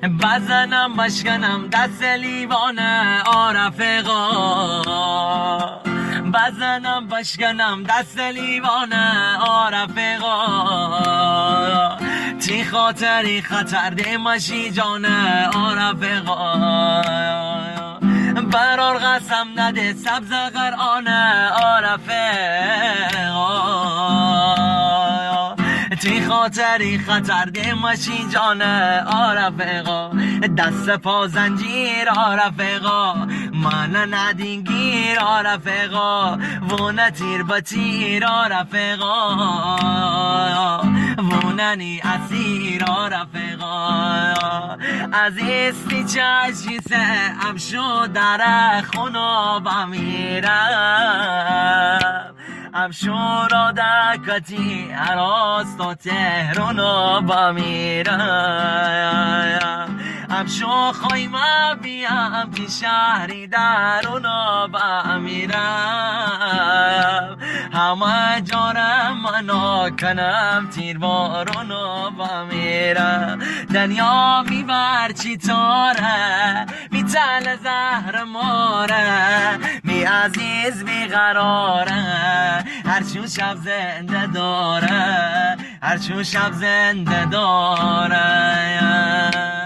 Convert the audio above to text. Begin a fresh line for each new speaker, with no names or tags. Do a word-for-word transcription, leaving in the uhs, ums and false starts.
بزنم بشکنم دست لیوانه آرفقا، بزنم بشکنم دست لیوانه آرفقا، تی خاطری خطر دیمشی جانه آرفقا، برار قسم نده سبز قرآنه آرفقا، تی خاطری خطر دیمشی جانه آرفقا، دست پا زنجیر آرفقا، من ندینگیر آرفقا، وونه تیر با تیر آرفقا، ووننی اسیر آرفقا، از استی چشی سه امشو در خونو بمیرم، امشو را دکتی عراست و تهرونو بمیرم، امشو خواهیم بیام که شهری درونو بمیرم، همه جارم منو کنم تیر بارونو بمیرم، دنیا میبر چی تاره می تل زهر ماره، می عزیز بیقراره هرچون شب زنده داره، هرچون شب زنده داره.